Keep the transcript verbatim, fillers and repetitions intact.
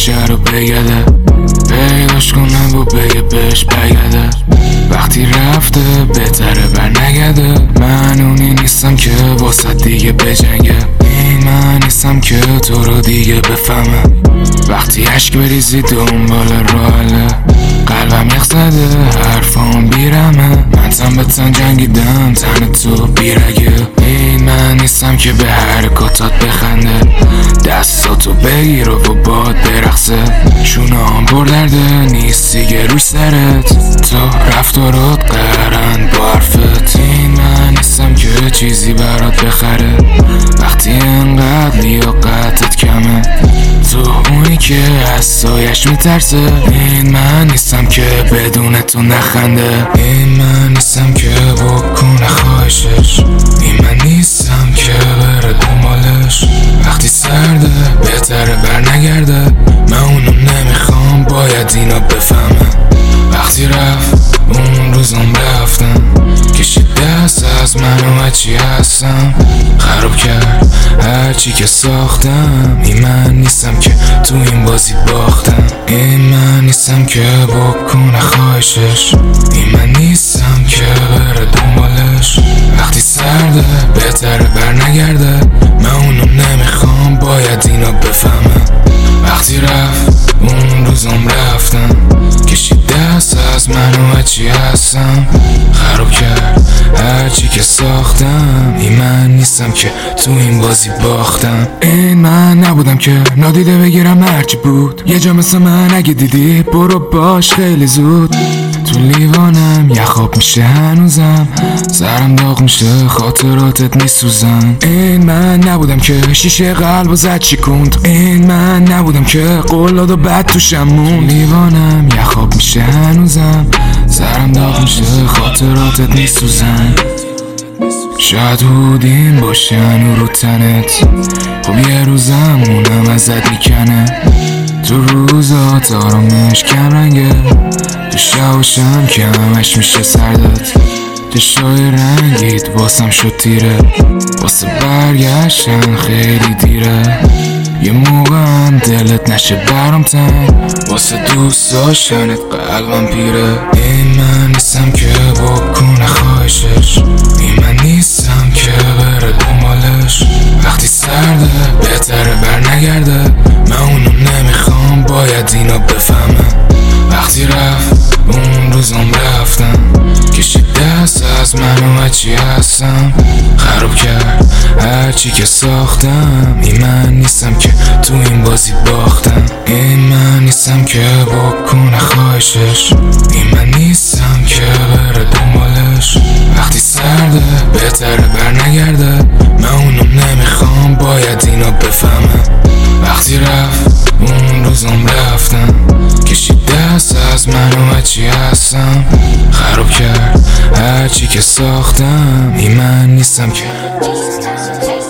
شهر رو بگده، پیداش کنه و بگه بهش بگده. وقتی رفته بهتره بر نگده. من اونی نیستم که واسه دیگه بجنگه، این من نیستم که تو رو دیگه بفهمه. وقتی عشق بریزی دنبال راله، قلبم یخ زده حرفام بیرمه. من تن به تن جنگیدم تن تو بیرگه. این من نیستم که به حرکاتات بخنده، دستاتو بگیر و باد برقصه. چونام پر درده نیست دیگه روی سرت، تو رفتارات قرند با حرفت. این من نیستم که چیزی برات بخره، وقتی انقدر لیاقتت کمه. تو اونی که از سایش میترسه، این من نیستم که بدون تو نخنده. این من نیستم که بکنه خواهشش، این من نیستم که بره دنبالش. وقتی سرده بهتره بر نگرده، من اونو نمیخوام باید اینا بفهمه. وقتی رفت اون روزم رفتم، کشید دست از من و هرچی هستم، خراب کرد هرچی که ساختم. این من نیستم که تو این بازی باختم، این من نیستم که بکنه خواهشش، این من نیستم که بره دنبالش. وقتی سرده بهتره بر نگرده، من اونو نمیخوام باید اینا بفهمه. وقتی رفت اون روزم رفتم، کشید دست از من و هرچی هستم، خراب کرد هرچی که ساختم. این من نیستم که تو این بازی باختم، این من نبودم که نادیده بگیرم هرچی بود. یه جا مثل من اگه دیدی برو باش خیلی زود. تو لیوانم یخاب میشه هنوزم، سرم داغ میشه خاطراتت میسوزن. این من نبودم که شیشه قلب و زد چی کند، این من نبودم که قولاد و بد توشم موند. لیوانم یخاب میشه هنوزم، سرم داغ میشه خاطراتت میسوزن. شاید حدودین باشن رو تنت، خب یه روزم اونم ازت میکنه. تو روزات آرامش کم رنگه، تو شاوشم که همش میشه سردت. چشای رنگیت واسم شد تیره، واسه برگشتن خیلی دیره. یه موقع هم دلت نشه برام تنگ، واسه دوست داشتنت قلبم پیره. این من نیستم که بکنه خواهشش، این من نیستم که بره دنبالش. وقتی سرده بهتره بر نگرده، من اونو نمیخوام باید اینا بفهمه. وقتی رفت اون روزم رفتم، کشید دست از من و هرچی هستم، خراب کرد هرچی که ساختم. این من نیستم که تو این بازی باختم، این من نیستم که بکنه خواهشش، این من نیستم که بره دنبالش. وقتی سرده بهتره بر نگرده، من اونو نمیخوام باید اینا بفهمه. وقتی رفت اون روزم رفتم، کشید دست از من و هرچی هستم، خراب کرد هرچی که ساختم. این من نیستم که